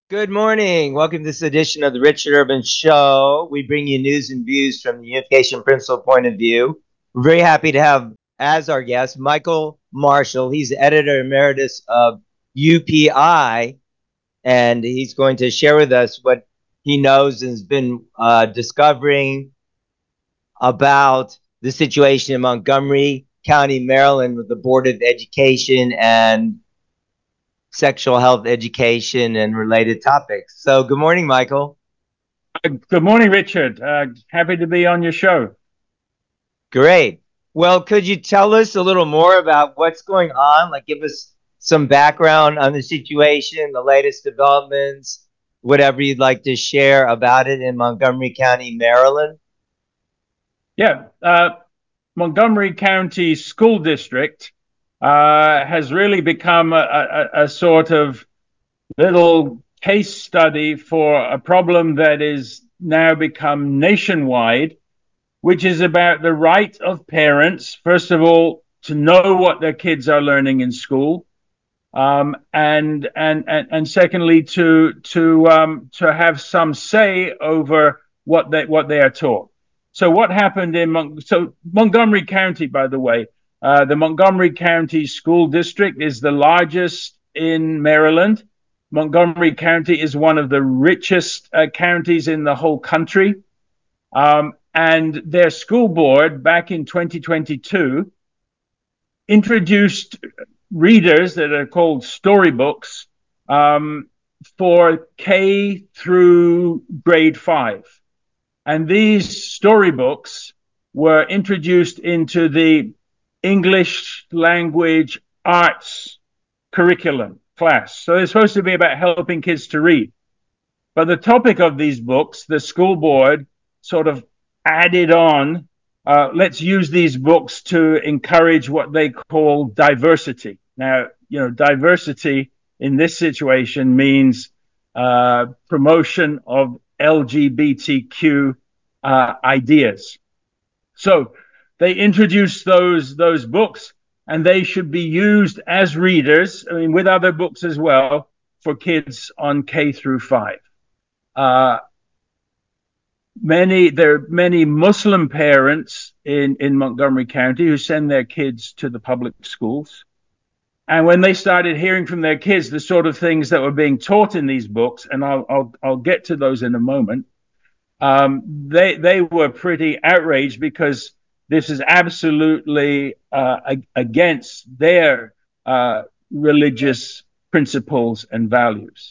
Good morning. Welcome to this edition of the Richard Urban Show. We bring you news and views from the unification principle point of view. We're very happy to have as our guest Michael Marshall. He's the editor emeritus of UPI, and he's going to share with us what he knows and has been discovering about the situation in Montgomery County, Maryland, with the Board of Education and sexual health education and related topics. So, good morning, Michael. Good morning, Richard. Happy to be on your show. Great. Well, could you tell us a little more about what's going on? Like, give us some background on the situation, the latest developments, whatever you'd like to share about it in Montgomery County, Maryland. Yeah, Montgomery County School District has really become a sort of little case study for a problem that is now become nationwide, which is about the right of parents, first of all, to know what their kids are learning in school, and secondly, to have some say over what they are taught. So what happened in Montgomery County, by the way, the Montgomery County School District is the largest in Maryland. Montgomery County is one of the richest counties in the whole country. And their school board back in 2022 introduced readers that are called storybooks for K through grade 5. And these storybooks were introduced into the English language arts curriculum class. So they're supposed to be about helping kids to read. But the topic of these books, the school board sort of added on, let's use these books to encourage what they call diversity. Now, diversity in this situation means promotion of LGBTQ ideas. So they introduced those books, and they should be used as readers, I mean, with other books as well, for kids on K through 5. Uh, there are many Muslim parents in Montgomery County who send their kids to the public schools. And when they started hearing from their kids the sort of things that were being taught in these books, and I'll get to those in a moment, they were pretty outraged because this is absolutely against their religious principles and values.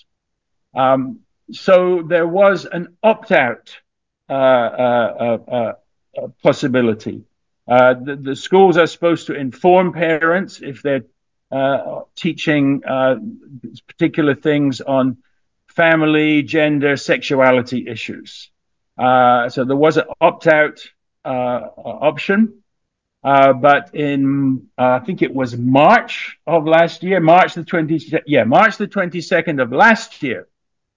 So there was an opt-out possibility. The schools are supposed to inform parents if they're teaching particular things on family, gender, sexuality issues. So there was an opt-out option. But in I think it was March of last year, March the 22nd of last year,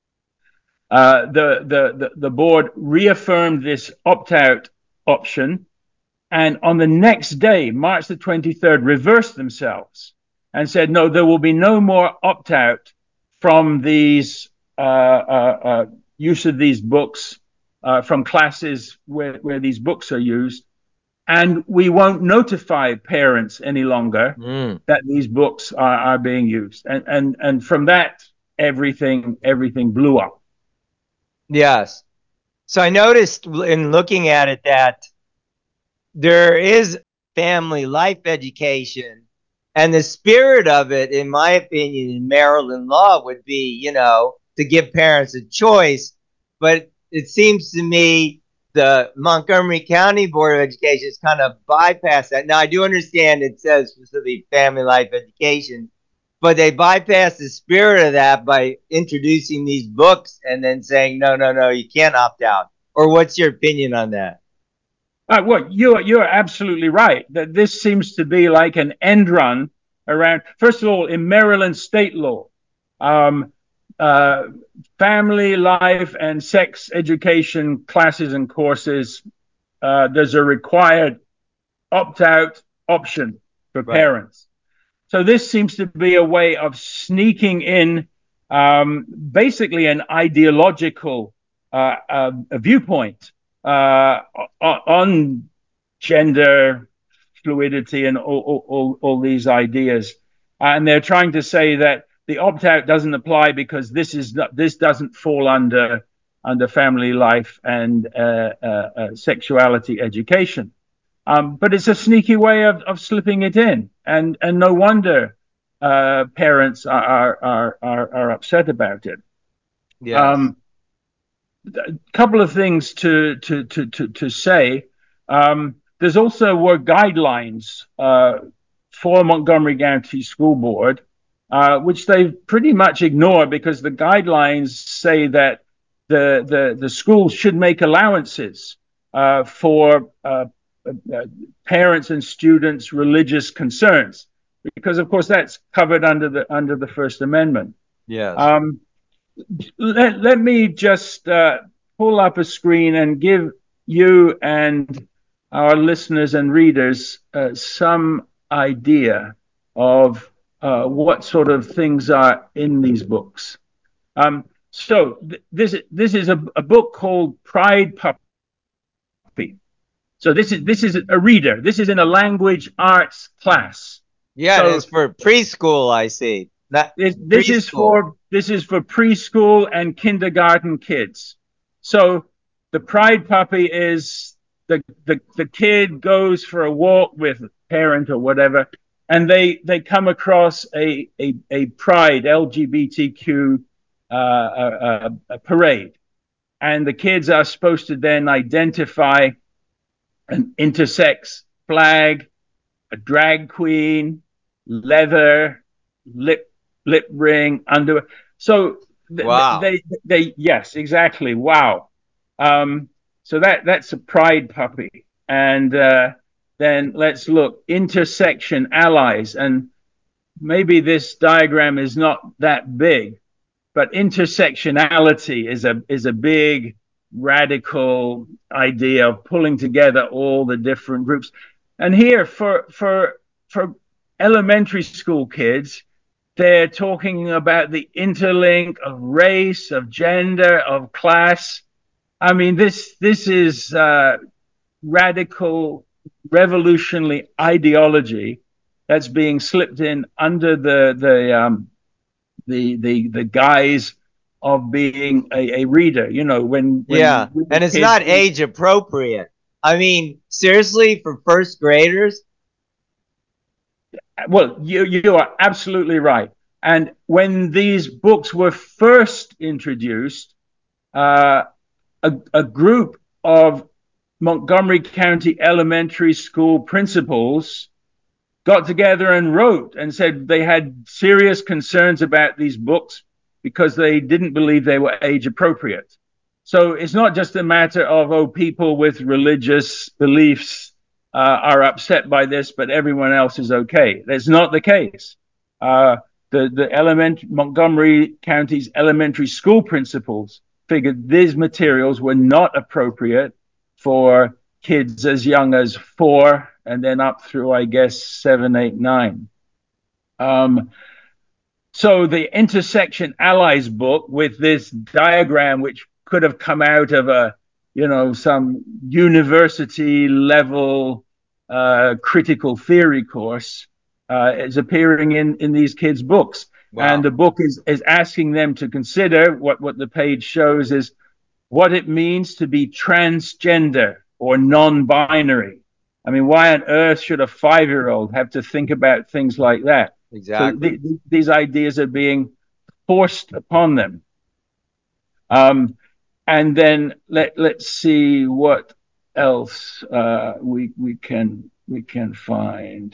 the board reaffirmed this opt-out option, and on the next day, March the 23rd, reversed themselves and said, no, there will be no more opt-out from these use of these books from classes where these books are used, and we won't notify parents any longer that these books are being used, and from that everything blew up. Yes. So I noticed in looking at it that there is family life education, and the spirit of it, in my opinion, in Maryland law would be, to give parents a choice. But it seems to me the Montgomery County Board of Education has kind of bypassed that. Now, I do understand it says specifically family life education, but they bypass the spirit of that by introducing these books and then saying, no, no, no, you can't opt out. Or what's your opinion on that? Well, you're absolutely right that this seems to be like an end run around. First of all, in Maryland state law, um, uh, family life and sex education classes and courses, there's a required opt out option for Right. parents. So this seems to be a way of sneaking in basically an ideological a viewpoint on gender fluidity and all these ideas. And they're trying to say that the opt-out doesn't apply because this doesn't fall under family life and sexuality education. But it's a sneaky way of slipping it in, and no wonder parents are upset about it. Yes. A couple of things to say. There's also were guidelines for Montgomery County School Board, which they pretty much ignore because the guidelines say that the schools should make allowances for parents and students' religious concerns, because of course that's covered under the First Amendment. Yes. Let me just pull up a screen and give you and our listeners and readers some idea of what sort of things are in these books. So this is a book called Pride Puppy. So this is a reader. This is in a language arts class. Yeah, So it's for preschool, I see. Not this is preschool. for preschool and kindergarten kids. So the Pride Puppy is the kid goes for a walk with a parent or whatever, and they come across a Pride LGBTQ a parade, and the kids are supposed to then identify an intersex flag, a drag queen, leather, lip ring, underwear. So Wow. they yes, exactly. Wow. So that's a Pride Puppy, and then let's look intersection allies, and maybe this diagram is not that big, but intersectionality is a big radical idea of pulling together all the different groups. And here for elementary school kids, they're talking about the interlink of race, of gender, of class. I mean, this is radical, revolutionary ideology that's being slipped in under the guise of being a reader. You know, when Yeah. we were And it's kids, not age appropriate. I mean, seriously, for first graders? well, you are absolutely right. And when these books were first introduced, uh, a group of Montgomery County elementary school principals got together and wrote and said they had serious concerns about these books because they didn't believe they were age appropriate. So it's not just a matter of, oh, people with religious beliefs are upset by this, but everyone else is okay. That's not the case. Uh, the Montgomery County's elementary school principals figured these materials were not appropriate for kids as young as 4 and then up through, I guess, 7, 8, 9. So the Intersection Allies book with this diagram, which could have come out of some university level critical theory course, is appearing in these kids' books. And Wow. the book is asking them to consider what the page shows is what it means to be transgender or non-binary. I mean, why on earth should a 5-year-old have to think about things like that? So Exactly. these ideas are being forced upon them. And then let's see what else we can find.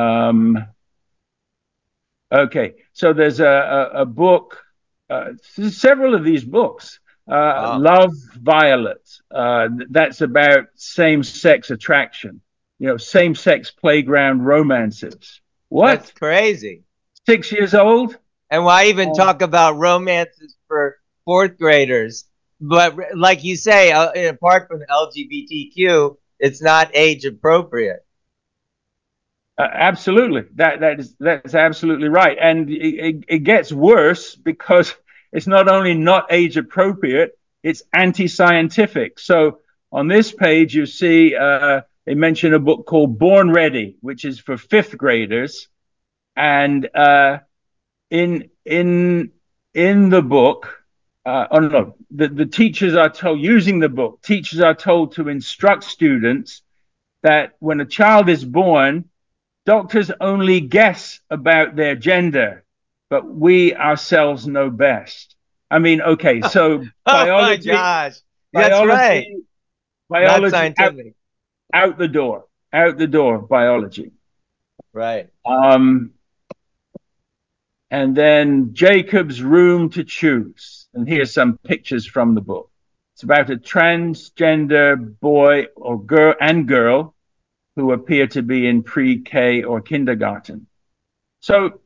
Okay, so there's a book, several of these books. Wow. Love Violet. That's about same-sex attraction. Same-sex playground romances. That's What? crazy. 6 years old? And why even Uh, talk about romances for fourth graders? But like you say, apart from LGBTQ, it's not age appropriate. Absolutely, that's absolutely right, and it gets worse because it's not only not age appropriate, it's anti-scientific. So on this page, you see they mention a book called Born Ready, which is for fifth graders, and in in in the book, oh no, the teachers are told using the book. Teachers are told to instruct students that when a child is born, doctors only guess about their gender, but we ourselves know best. I mean, okay, so Oh my gosh. That's right. biology, Not biology scientific. out the door, out the door, biology. Right. Um, and then Jacob's Room to Choose. And here's some pictures from the book. It's about a transgender boy or girl who appear to be in pre-K or kindergarten. So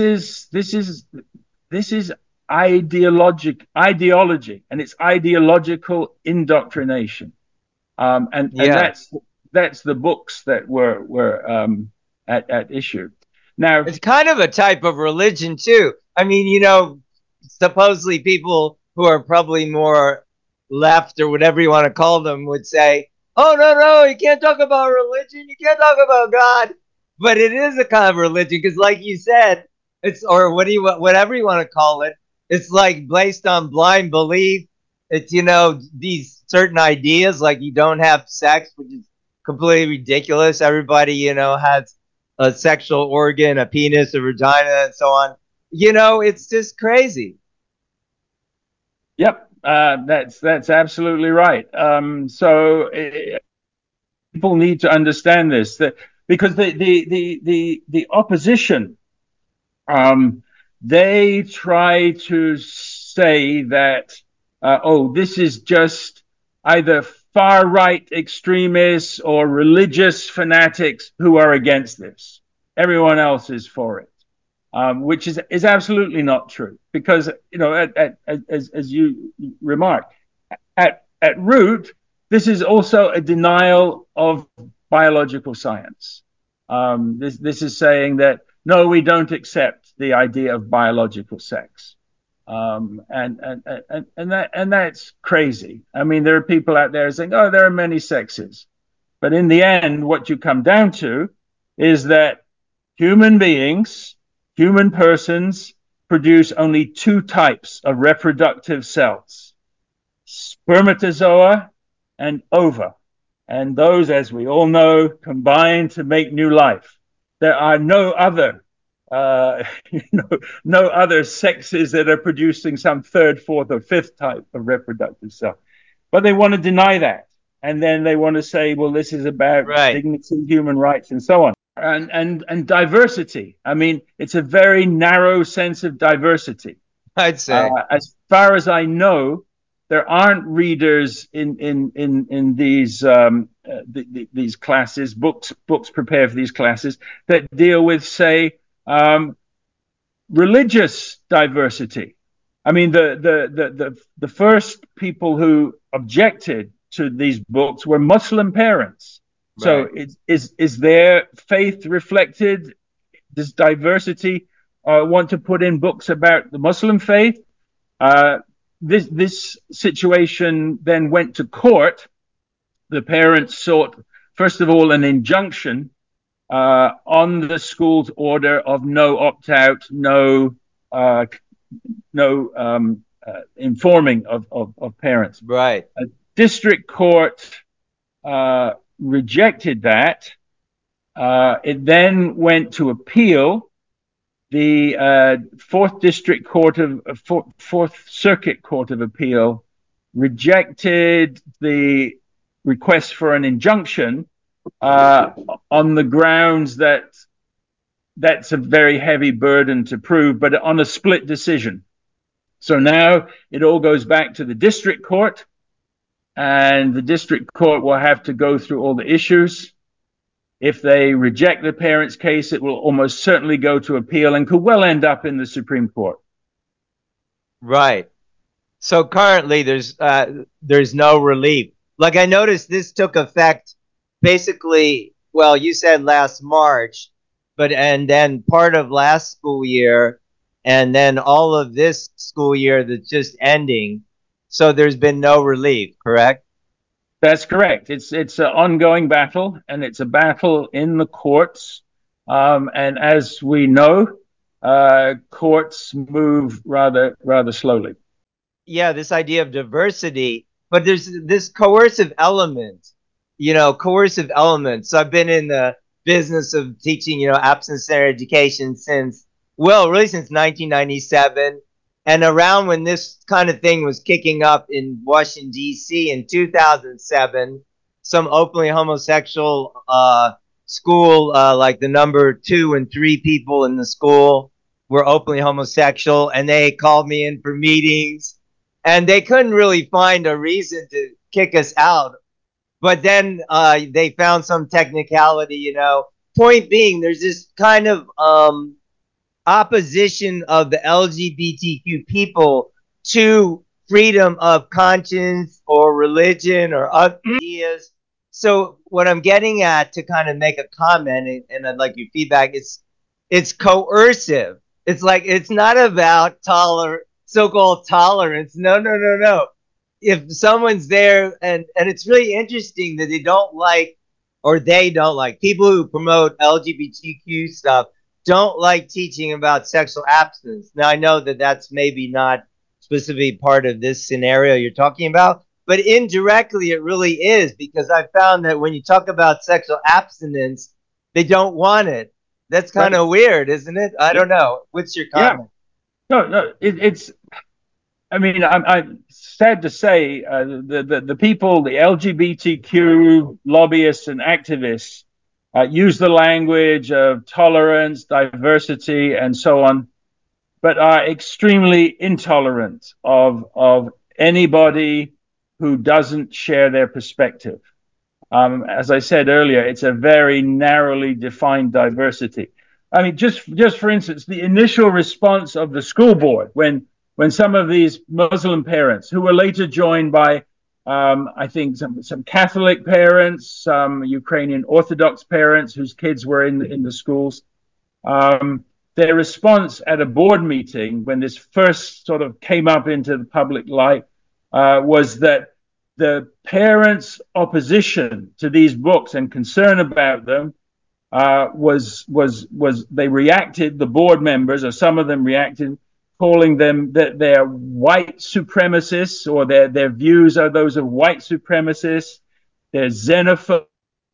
this is ideology, and it's ideological indoctrination. And Yes. that's the books that were at issue. Now, It's kind of a type of religion too. I mean, supposedly people who are probably more left or whatever you want to call them would say, "Oh no, no, you can't talk about religion. You can't talk about God." But it is a kind of religion because, like you said, it's or whatever you want to call it. It's like based on blind belief. It's these certain ideas like you don't have sex, which is completely ridiculous. Everybody has a sexual organ, a penis, a vagina, and so on. It's just crazy. yep, that's absolutely right. People need to understand this that because the opposition, um, they try to say that this is just either far right extremists or religious fanatics who are against this. Everyone else is for it. Which is absolutely not true because as you remarked, at root, this is also a denial of biological science. This is saying that no, we don't accept the idea of biological sex, and that's crazy. I mean, there are people out there saying, "Oh, there are many sexes," but in the end, what you come down to is that human beings, human persons, produce only two types of reproductive cells: spermatozoa and ova. And those, as we all know, combine to make new life. There are no other, uh, no other sexes that are producing some third, fourth, or fifth type of reproductive cell. But they want to deny that, and then they want to say, well, this is about Right. dignity, human rights, and so on. And diversity. I mean, it's a very narrow sense of diversity. I'd say. As far as I know, there aren't readers in these classes, books prepared for these classes that deal with, say, religious diversity. I mean, the first people who objected to these books were Muslim parents. So Right. is their faith reflected? Does diversity want to put in books about the Muslim faith? Uh, this situation then went to court. The parents sought, first of all, an injunction on the school's order of no opt out, uh, no informing of parents. Right. A district court rejected that. It then went to appeal. The Fourth Circuit Court of Appeal rejected the request for an injunction uh, on the grounds that that's a very heavy burden to prove, but on a split decision. So now it all goes back to the district court, and the district court will have to go through all the issues. If they reject the parents' case, it will almost certainly go to appeal and could well end up in the Supreme Court. Right. So currently there's no relief. Like I noticed this took effect basically, well, you said last March. but and then part of last school year, and then all of this school year that's just ending. So there's been no relief, correct? That's correct. It's an ongoing battle, and it's a battle in the courts. And as we know, courts move rather slowly. Yeah, this idea of diversity, but there's this coercive element, coercive elements. So I've been in the business of teaching, absence center education since, well, really since 1997. And around when this kind of thing was kicking up in Washington, D.C. in 2007, some openly homosexual school, like the number 2 and 3 people in the school were openly homosexual, and they called me in for meetings and they couldn't really find a reason to kick us out. But then they found some technicality. Point being, there's this kind of opposition of the LGBTQ people to freedom of conscience or religion or ideas. So what I'm getting at to kind of make a comment, and I'd like your feedback, is it's coercive. It's like it's not about so-called tolerance. No, no, no, no. If someone's there, and it's really interesting that they don't like people who promote LGBTQ stuff don't like teaching about sexual abstinence. Now, I know that that's maybe not specifically part of this scenario you're talking about, but indirectly it really is, because I found that when you talk about sexual abstinence, they don't want it. That's kind Right. of weird, isn't it? I don't know. What's your Yeah. comment? No, no. It's. I mean, I'm sad to say, the people, the LGBTQ lobbyists and activists, use the language of tolerance, diversity, and so on, but are extremely intolerant of anybody who doesn't share their perspective. As I said earlier, it's a very narrowly defined diversity. I mean, just for instance, the initial response of the school board when some of these Muslim parents, who were later joined by, I think, some Catholic parents, some Ukrainian Orthodox parents whose kids were in the schools, their response at a board meeting when this first sort of came up into the public light was that the parents' opposition to these books and concern about them was they reacted, the board members or some of them reacted, calling them that they're white supremacists, or their views are those of white supremacists. They're xenophobe.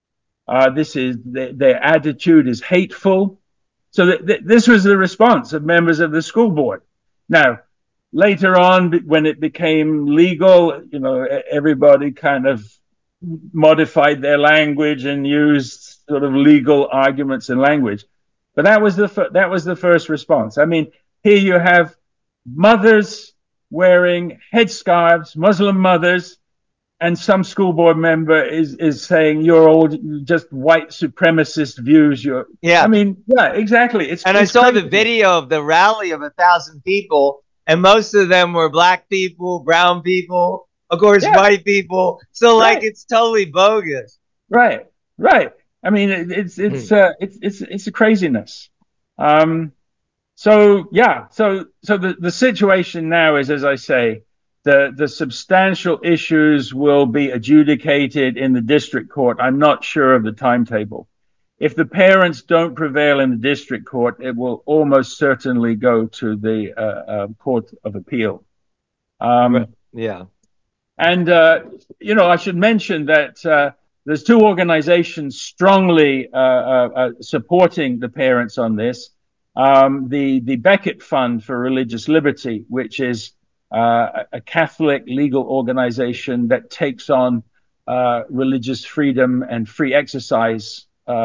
Their attitude is hateful. So this was the response of members of the school board. Now, later on, when it became legal, everybody kind of modified their language and used sort of legal arguments and language. But that was the first response. I mean, here you have mothers wearing headscarves, Muslim mothers, and some school board member is saying you're all just white supremacist views. I Yeah. mean, yeah, exactly. It's And I it's saw the crazy. video of the rally of 1,000 people, and most of them were black people, brown people, of course, Yeah, white people. So, like, right, it's totally bogus. right, right. I mean, it's a craziness. Um, So yeah, so the situation now is, as I say, the substantial issues will be adjudicated in the district court. I'm not sure of the timetable. If the parents don't prevail in the district court, it will almost certainly go to the court of appeal. Um, Yeah. and I should mention that there's two organizations strongly supporting the parents on this. The Becket Fund for Religious Liberty, which is a Catholic legal organization that takes on religious freedom and free exercise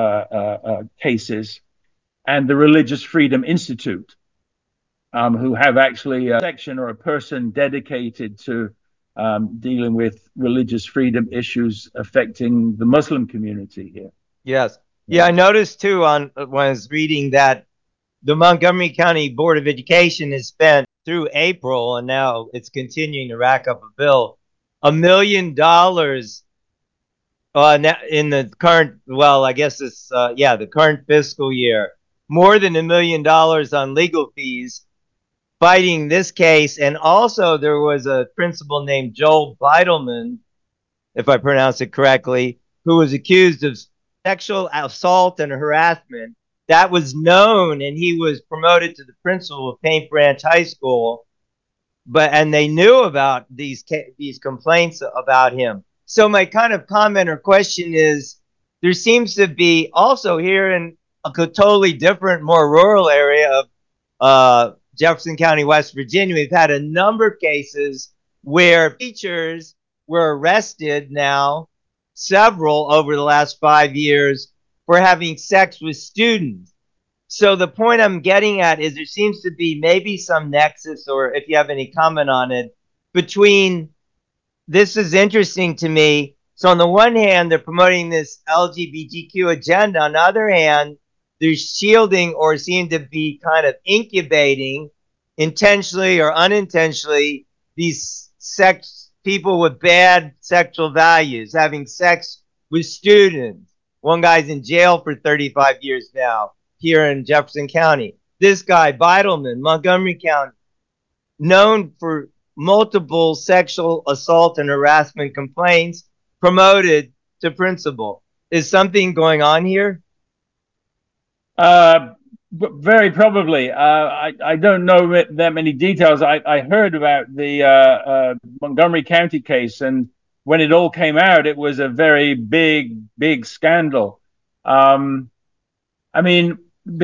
cases, and the Religious Freedom Institute, who have actually a section or a person dedicated to dealing with religious freedom issues affecting the Muslim community here. Yes. Yeah, Yeah. I noticed too on when I was reading that the Montgomery County Board of Education has spent through April, and now it's continuing to rack up a bill, $1 million in the current, well, I guess it's the current fiscal year more than $1 million on legal fees fighting this case. And also, there was a principal named Joel Beidelman, if I pronounce it correctly, who was accused of sexual assault and harassment. That was known, and he was promoted to the principal of Paint Branch High School. And they knew about these complaints about him. So my kind of comment or question is, there seems to be also here in a totally different, more rural area of Jefferson County, West Virginia, we've had a number of cases where teachers were arrested now, several over the last 5 years, for having sex with students. So the point I'm getting at is there seems to be maybe some nexus, or if you have any comment on it, between this is interesting to me. So on the one hand, they're promoting this LGBTQ agenda. On the other hand, they're shielding or seem to be kind of incubating intentionally or unintentionally these people with bad sexual values having sex with students. One guy's in jail for 35 years now here in Jefferson County. This guy, Beidelman, Montgomery County, known for multiple sexual assault and harassment complaints, promoted to principal. Is something going on here? Very probably. I don't know that many details. I heard about the Montgomery County case, and when it all came out, it was a very big scandal. I mean,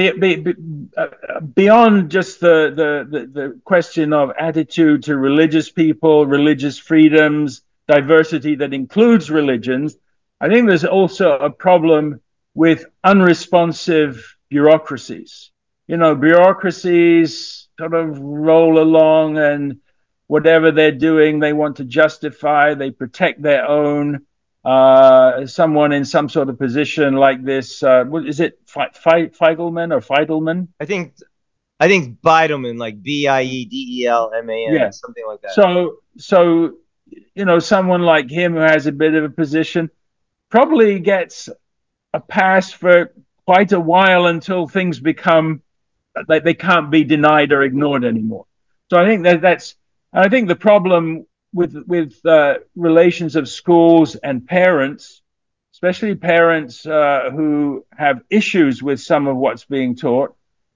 beyond just the question of attitude to religious people, religious freedoms, diversity that includes religions, I think there's also a problem with unresponsive bureaucracies. Bureaucracies sort of roll along, and whatever they're doing, they want to justify, they protect their own. Someone in some sort of position like this, is it Feigelman or Feidelman? I think Beidelman, like Biedelman, Yeah. something like that. So someone like him who has a bit of a position probably gets a pass for quite a while until things become like they can't be denied or ignored anymore. So I think I think the problem with relations of schools and parents, especially parents who have issues with some of what's being taught,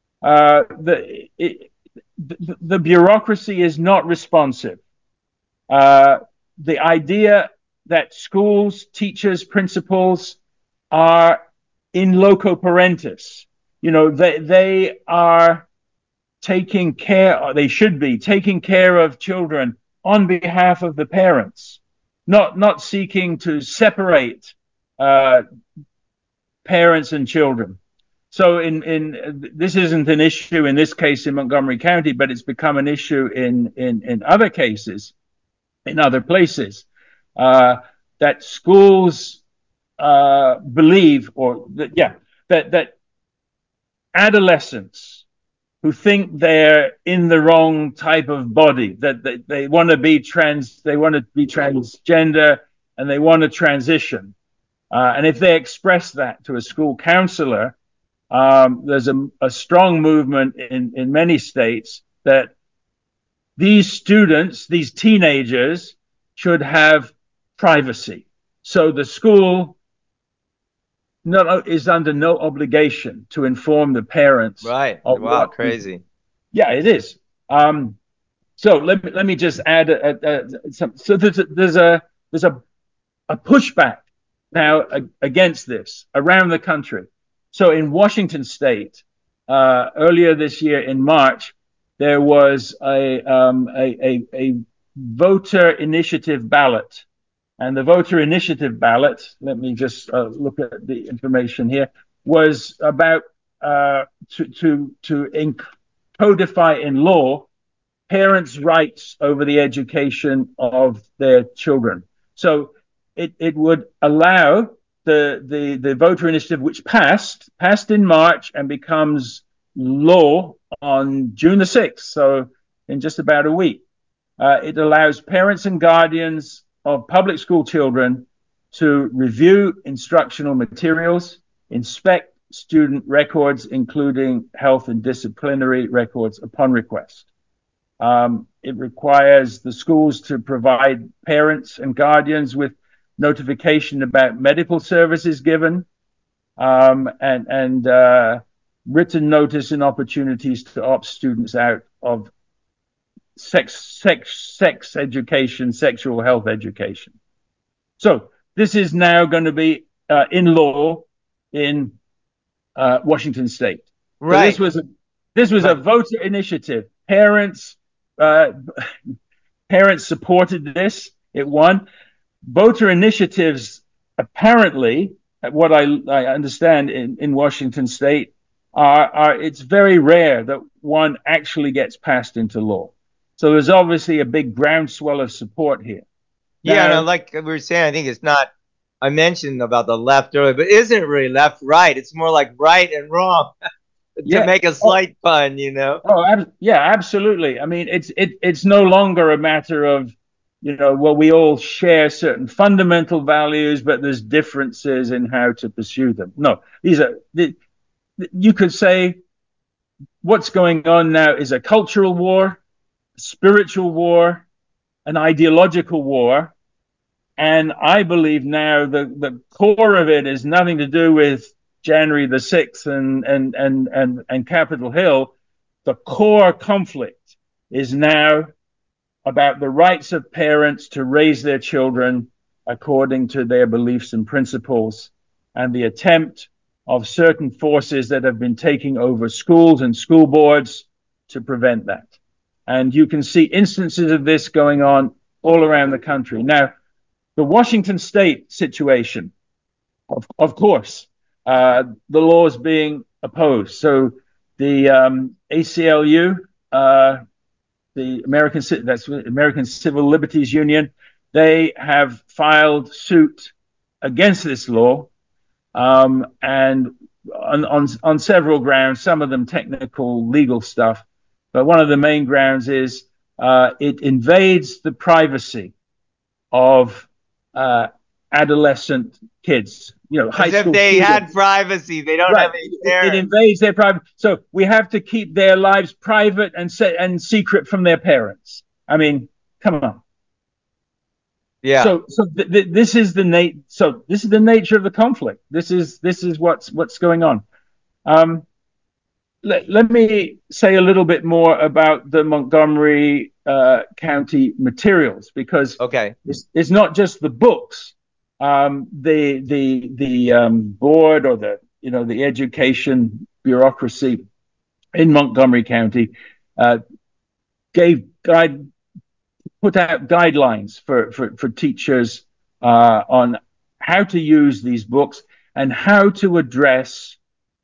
the bureaucracy is not responsive. The idea that schools, teachers, principals are in loco parentis, they are taking care, or they should be taking care of children on behalf of the parents, not seeking to separate parents and children. So in this isn't an issue in this case in Montgomery County, but it's become an issue in other cases, in other places, that schools believe, or that adolescents who think they're in the wrong type of body, that they want to be transgender, and they want to transition. And if they express that to a school counselor, there's a strong movement in many states that these students, these teenagers, should have privacy. So the school is under no obligation to inform the parents. Right. Wow, crazy. Yeah, it is. So let me just add some. So there's a pushback now against this around the country. So in Washington State, earlier this year in March, there was a voter initiative ballot. And the voter initiative ballot, let me just look at the information here, was about to codify in law parents' rights over the education of their children. So it would allow the voter initiative, which passed in March and becomes law on June the 6th, so in just about a week. It allows parents and guardians of public school children to review instructional materials, inspect student records, including health and disciplinary records, upon request. It requires the schools to provide parents and guardians with notification about medical services given, and written notice and opportunities to opt students out of sex education, sexual health education. So this is now going to be in law in Washington State. Right. So this was a voter initiative. Parents supported this. It won. Voter initiatives, apparently, what I understand in Washington State, it's very rare that one actually gets passed into law. So there's obviously a big groundswell of support here. Yeah, Now, and like we were saying, I think it's not. I mentioned about the left earlier, but isn't really left right? It's more like right and wrong to yeah. make a slight pun, you know. Yeah, absolutely. I mean, it's no longer a matter of, well, we all share certain fundamental values, but there's differences in how to pursue them. No, you could say what's going on now is a cultural war, a spiritual war, an ideological war. And I believe now the core of it is nothing to do with January the 6th and Capitol Hill. The core conflict is now about the rights of parents to raise their children according to their beliefs and principles, and the attempt of certain forces that have been taking over schools and school boards to prevent that. And you can see instances of this going on all around the country. Now, the Washington State situation, of course, the law is being opposed. So the ACLU, the American Civil Liberties Union, they have filed suit against this law, and on several grounds, some of them technical legal stuff. But one of the main grounds is it invades the privacy of adolescent kids, high As if school they students. had privacy, they don't Right. have any It parents. invades their privacy. So we have to keep their lives private and secret from their parents. I mean, come on. Yeah. This is the nature of the conflict. This is what's going on. Let me say a little bit more about the Montgomery County materials, because Okay. it's not just the books. The board, or the education bureaucracy in Montgomery County put out guidelines for teachers on how to use these books and how to address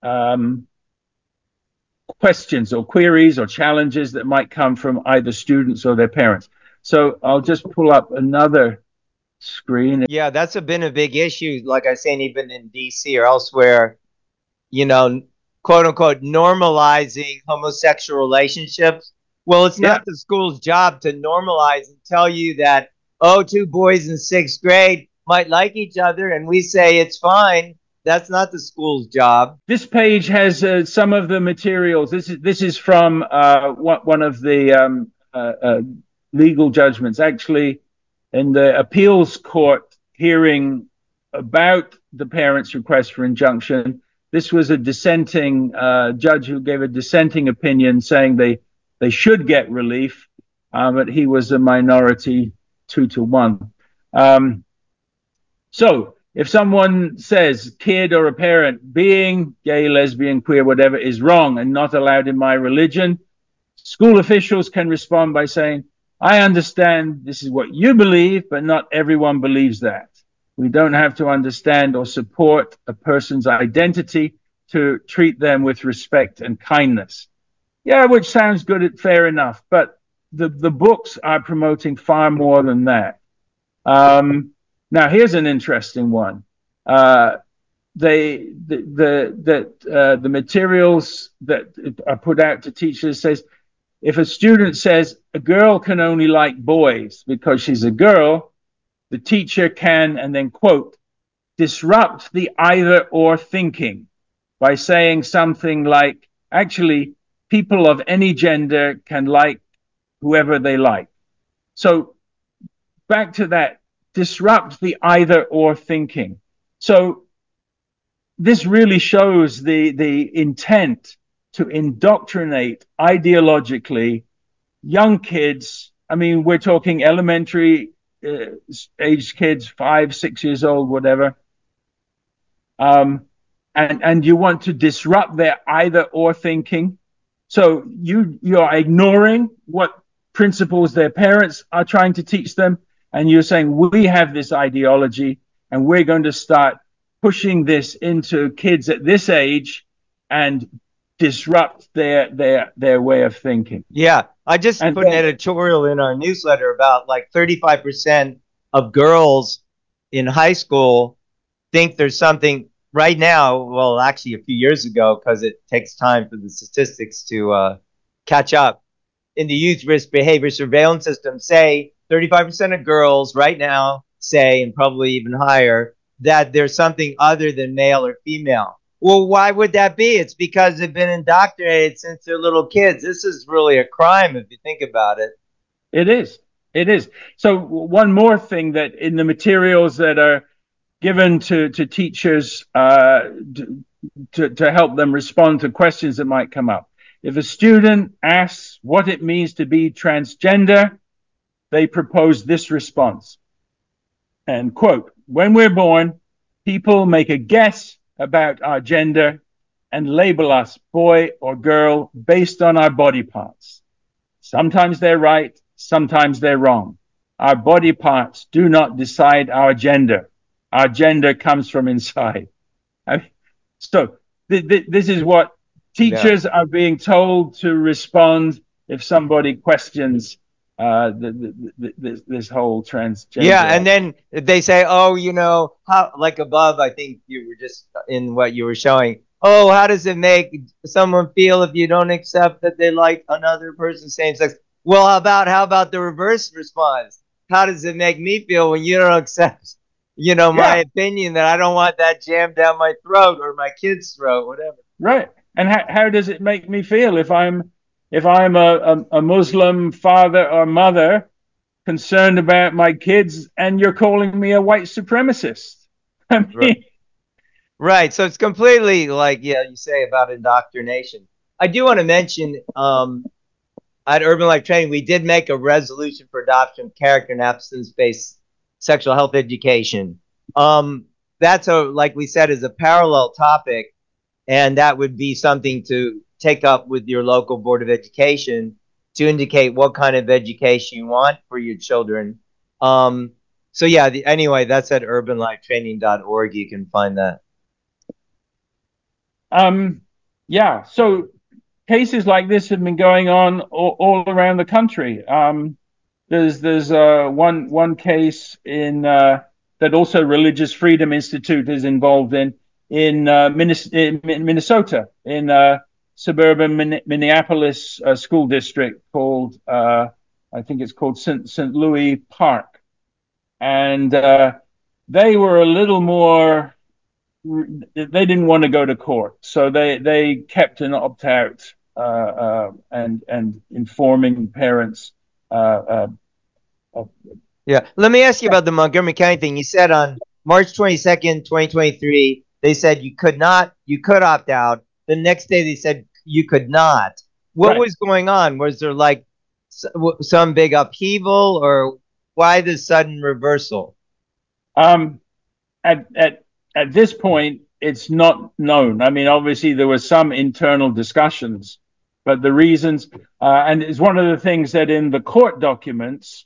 questions or queries or challenges that might come from either students or their parents. So I'll just pull up another screen. Yeah, that's been a big issue, like I say, even in DC or elsewhere, you know, quote unquote, normalizing homosexual relationships. Well, it's Yeah, not the school's job to normalize and tell you that, oh, two boys in sixth grade might like each other and we say it's fine. That's not the school's job. this page has some of the materials. This is from one of the legal judgments, actually, in the appeals court hearing about the parents' request for injunction. This was a dissenting judge who gave a dissenting opinion, saying they should get relief, but he was a minority 2-1. So if someone says kid or a parent being gay, lesbian, queer, whatever is wrong and not allowed in my religion, school officials can respond by saying, I understand this is what you believe, but not everyone believes that. We don't have to understand or support a person's identity to treat them with respect and kindness. Yeah, which sounds good, fair enough, but the books are promoting far more than that. Now, here's an interesting one. The materials that are put out to teachers says, if a student says a girl can only like boys because she's a girl, the teacher can, and then quote, disrupt the either or thinking by saying something like, actually, people of any gender can like whoever they like. So back to that, disrupt the either or thinking. So this really shows the intent to indoctrinate ideologically young kids. I mean, we're talking elementary age kids, 5, 6 years old, whatever. And you want to disrupt their either or thinking. So you're ignoring what principles their parents are trying to teach them, and you're saying we have this ideology, and we're going to start pushing this into kids at this age, and disrupt their way of thinking. Yeah, I just And put an editorial in our newsletter about like 35% of girls in high school think there's something right now. Well, actually, a few years ago, because it takes time for the statistics to catch up. In the youth risk behavior surveillance system, say 35% of girls right now say, and probably even higher, that there's something other than male or female. Well, why would that be? It's because they've been indoctrinated since they're little kids. This is really a crime if you think about it. it is. It is. So one more thing that in the materials that are given to teachers to help them respond to questions that might come up. If a student asks what it means to be transgender, they propose this response. And quote, when we're born, people make a guess about our gender and label us boy or girl based on our body parts. Sometimes they're right, sometimes they're wrong. Our body parts do not decide our gender. Our gender comes from inside. I mean, so this is what Yeah. teachers are being told to respond if somebody questions this whole Yeah, transgender. and then they say, "Oh, how like above." I think you were just in what you were showing. Oh, how does it make someone feel if you don't accept that they like another person same sex? Well, how about the reverse response? How does it make me feel when you don't accept, my Yeah, opinion that I don't want that jammed down my throat or my kid's throat, whatever. right. And how does it make me feel if I'm a Muslim father or mother concerned about my kids and you're calling me a white supremacist? I mean, Right. So it's completely like, yeah, you say about indoctrination. I do want to mention at Urban Life Training, we did make a resolution for adoption of character and abstinence-based sexual health education. That's like we said, is a parallel topic, and that would be something to take up with your local board of education to indicate what kind of education you want for your children. So yeah, anyway, that's at urbanlifetraining.org. You can find that. um, yeah. So cases like this have been going on all around the country. There's one case in that also Religious Freedom Institute is involved in Minnesota, in suburban Minneapolis school district called I think it's called St. Louis Park, and they were a little more. They didn't want to go to court, so they kept an opt out and informing parents. Uh, of, Yeah. Let me ask you about the Montgomery County thing. You said on March 22nd, 2023, they said you could opt out. The next day they said you could not. What right. was going on? Was there like some big upheaval, or why the sudden reversal? Um, at this point, it's not known. I mean, obviously there were some internal discussions, but the reasons, and it's one of the things that in the court documents,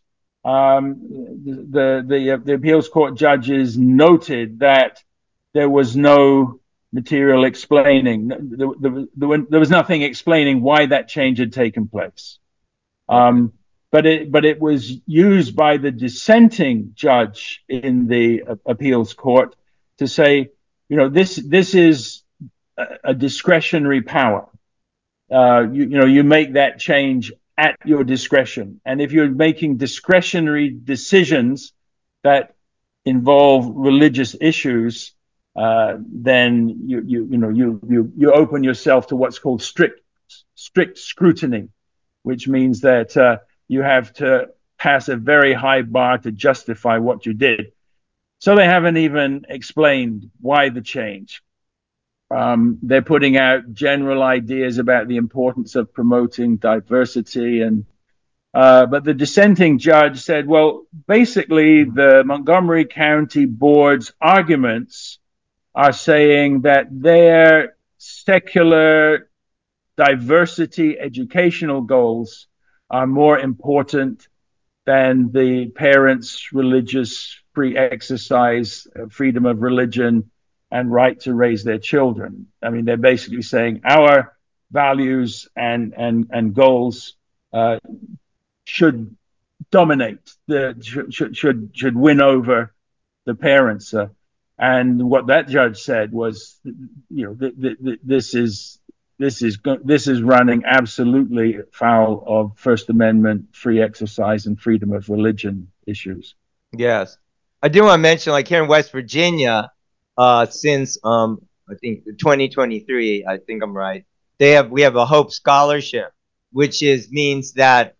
the appeals court judges noted that there was no material explaining. There was nothing explaining why that change had taken place. Okay. But it was used by the dissenting judge in the appeals court to say, this is a discretionary power. You make that change at your discretion, and if you're making discretionary decisions that involve religious issues, then you open yourself to what's called strict scrutiny, which means that you have to pass a very high bar to justify what you did. So they haven't even explained why the change. They're putting out general ideas about the importance of promoting diversity, and but the dissenting judge said, well, basically the Montgomery County Board's arguments are saying that their secular diversity educational goals are more important than the parents' religious free exercise, freedom of religion, and right to raise their children. I mean, they're basically saying our values and goals should dominate, should win over the parents. And what that judge said was, this is running absolutely foul of First Amendment free exercise and freedom of religion issues. Yes. I do want to mention, like here in West Virginia, since I think 2023, I think I'm right. We have a Hope Scholarship, which means that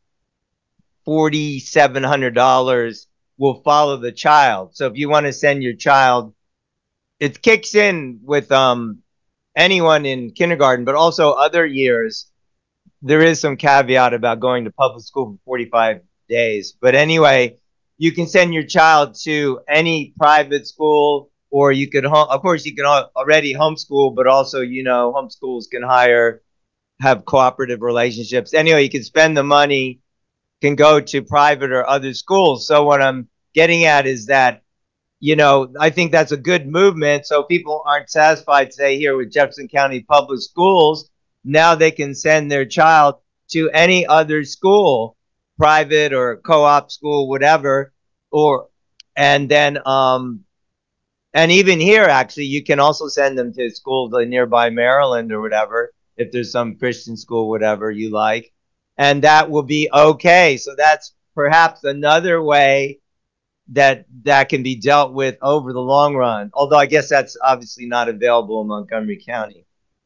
$4,700 will follow the child. So if you want to send your child, it kicks in with anyone in kindergarten, but also other years. There is some caveat about going to public school for 45 days. But anyway, you can send your child to any private school, or you could, of course, you can already homeschool, but also, homeschools can have cooperative relationships. Anyway, you can spend the money, can go to private or other schools. So what I'm getting at is that, I think that's a good movement. So people aren't satisfied, say, here with Jefferson County Public Schools. Now they can send their child to any other school, private or co-op school, whatever, and then, and even here, actually, you can also send them to schools like nearby Maryland or whatever, if there's some Christian school, whatever you like, and that will be okay. So that's perhaps another way that can be dealt with over the long run. Although I guess that's obviously not available in Montgomery County.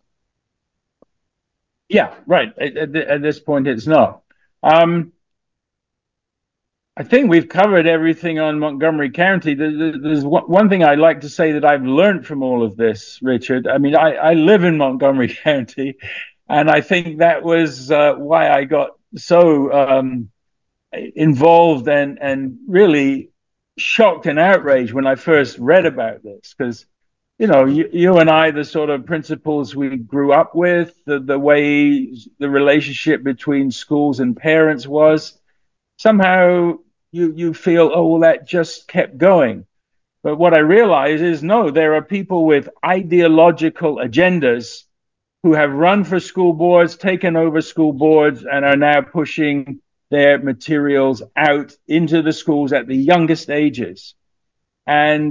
Yeah, right. At this point, it's not. I think we've covered everything on Montgomery County. There's one thing I'd like to say that I've learned from all of this, Richard. I mean, I live in Montgomery County, and I think that was why I got so involved and really shocked and outraged when I first read about this. Because, you and I, the sort of principles we grew up with, the way the relationship between schools and parents was, somehow you feel, oh, well, that just kept going. But what I realize is, no, there are people with ideological agendas who have run for school boards, taken over school boards, and are now pushing their materials out into the schools at the youngest ages. And,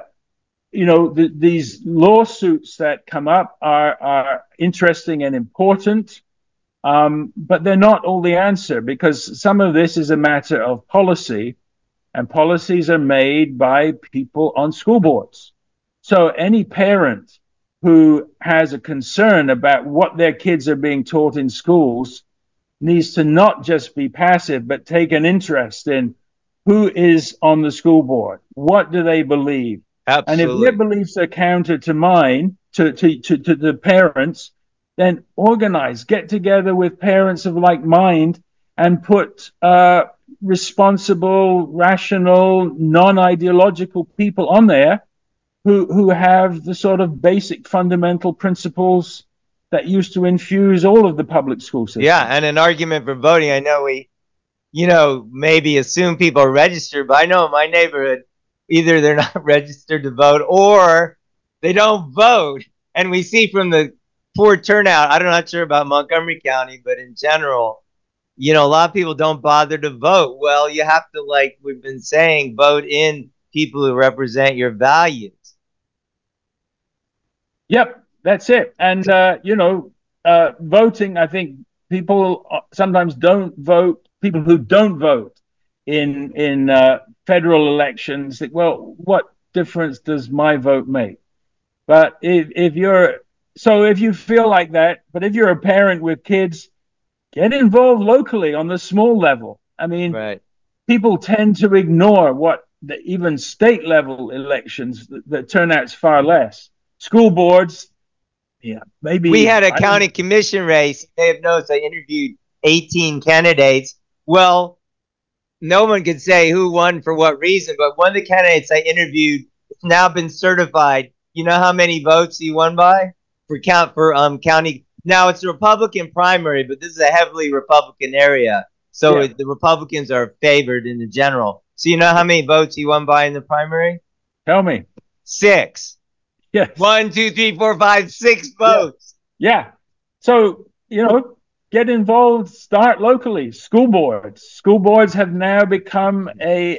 these lawsuits that come up are interesting and important. But they're not all the answer, because some of this is a matter of policy, and policies are made by people on school boards. So any parent who has a concern about what their kids are being taught in schools needs to not just be passive, but take an interest in who is on the school board. What do they believe? Absolutely. And if their beliefs are counter to mine, to the parents, then organize, get together with parents of like mind, and put responsible, rational, non-ideological people on there who have the sort of basic fundamental principles that used to infuse all of the public school systems. Yeah, and an argument for voting. I know we, maybe assume people are registered, but I know in my neighborhood, either they're not registered to vote or they don't vote. And we see from the poor turnout, I'm not sure about Montgomery County, but in general, a lot of people don't bother to vote. Well, you have to, like we've been saying, vote in people who represent your values. Yep, that's it. And, voting, I think people sometimes don't vote, people who don't vote in federal elections think, well, what difference does my vote make? But if you feel like that, but if you're a parent with kids, get involved locally on the small level. I mean, Right. people tend to ignore what even state level elections, the turnout's far less. School boards, yeah, We maybe had a I don't. county commission race. You may have noticed I interviewed 18 candidates. Well, no one could say who won for what reason, but one of the candidates I interviewed has now been certified. You know how many votes he won by for county? Now it's a Republican primary, but this is a heavily Republican area, so Yeah, the Republicans are favored in the general. So you know how many votes he won by in the primary? tell me. Six. Yes, One, two, three, four, five, six yeah, votes. yeah. So get involved. Start locally. School boards. School boards have now become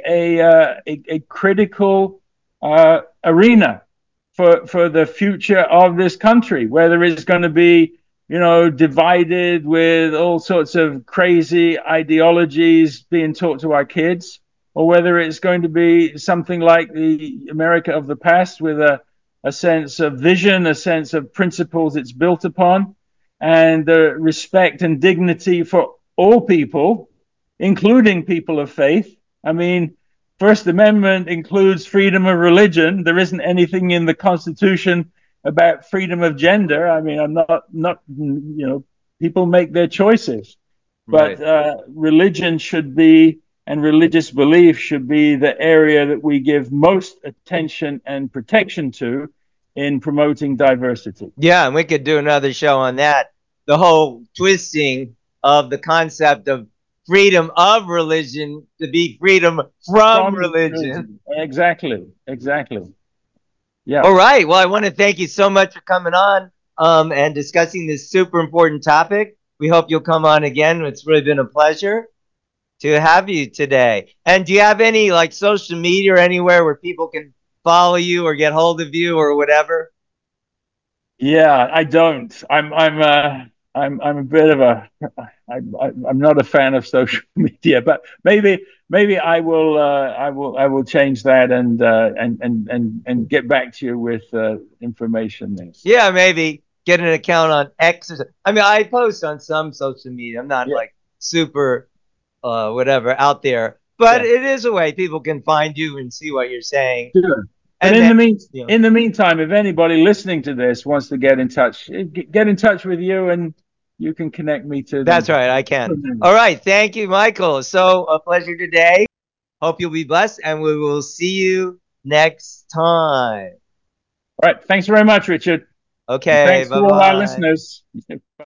a critical arena for the future of this country, whether it's going to be, divided with all sorts of crazy ideologies being taught to our kids, or whether it's going to be something like the America of the past with a sense of vision, a sense of principles it's built upon, and respect and dignity for all people, including people of faith. I mean, First Amendment includes freedom of religion. There isn't anything in the Constitution about freedom of gender. I mean, I'm not people make their choices, but Right. religion should be and religious belief should be the area that we give most attention and protection to in promoting diversity. Yeah, and we could do another show on that. The whole twisting of the concept of freedom of religion to be freedom from From religion. religion. Exactly. Exactly. Yeah. All right. Well, I want to thank you so much for coming on and discussing this super important topic. We hope you'll come on again. It's really been a pleasure to have you today. And do you have any like social media or anywhere where people can follow you or get hold of you or whatever? Yeah, I don't. I'm a bit of a I'm not a fan of social media, but maybe I will change that and get back to you with information there. Yeah, maybe get an account on X or something. I mean, I post on some social media. I'm not Yeah, like super whatever out there, but yeah, it is a way people can find you and see what you're saying. sure. But And then, you know, in the meantime, if anybody listening to this wants to get in touch, get in touch with you, and you can connect me to that's them. right, I can. All right, thank you, Michael. So a pleasure today. Hope you'll be blessed, and we will see you next time. All right. Thanks very much, Richard. And Okay, thanks to bye all our bye. listeners.